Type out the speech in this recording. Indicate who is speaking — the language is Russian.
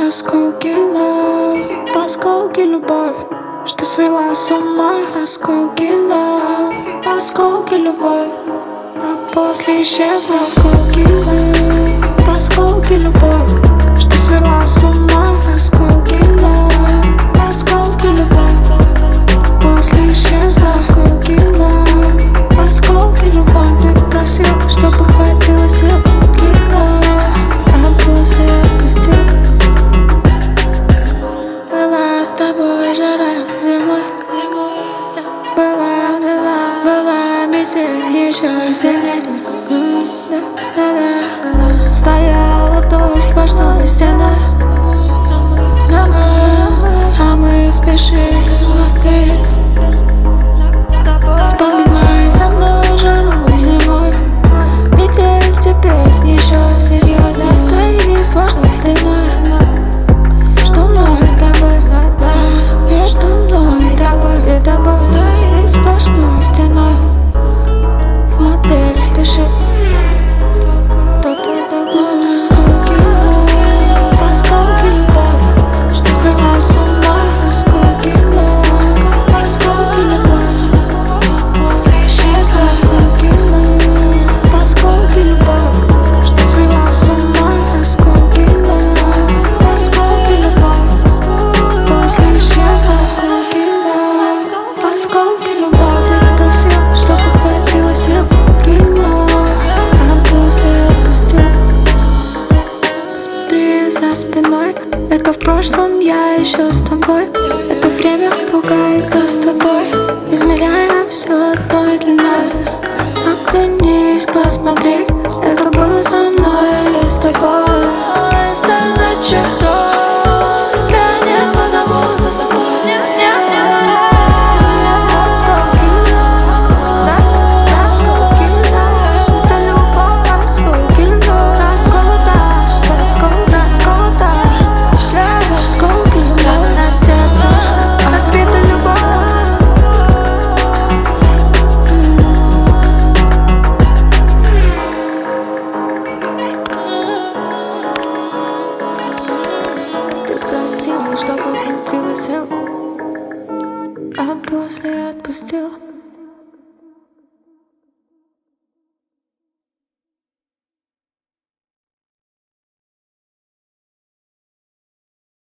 Speaker 1: Осколки love, осколки любовь, что свела с ума. Осколки love, осколки любовь, а после исчезла. Осколки love, осколки любовь, что свела с ума. Осколки love, осколки любовь, после исчезла. Осколки love, осколки любовь, ты просил, чтобы хватило сил. С тобой жара зимой, была метель еще сильнее. Стояла вдоль сплошной стены, а мы спешили в отель. Вспоминай со мной жару зимой, метель теперь еще серьезнее. Стоит сплошной стеной. Между тобой стоит сплошной стеной. В мотель спешит кто-то другой. Осколки love, осколки любовь, что свела с ума. Осколки love, осколки любовь, после исчезла. Осколки love, осколки любовь, что свела с ума. Осколки love, осколки любовь, после исчезла. Осколки любовь, ты просил, чтобы хватило сил. А после отпустил. Посмотри за спиной, это в прошлом, я еще с тобой. Это время пугает простотой, измеряя все одной длиной. Наклонись, посмотри, это было со мной или с тобой. Стой за чертой, тебя не позову за собой. Просил, чтобы хватило сил, а после отпустил.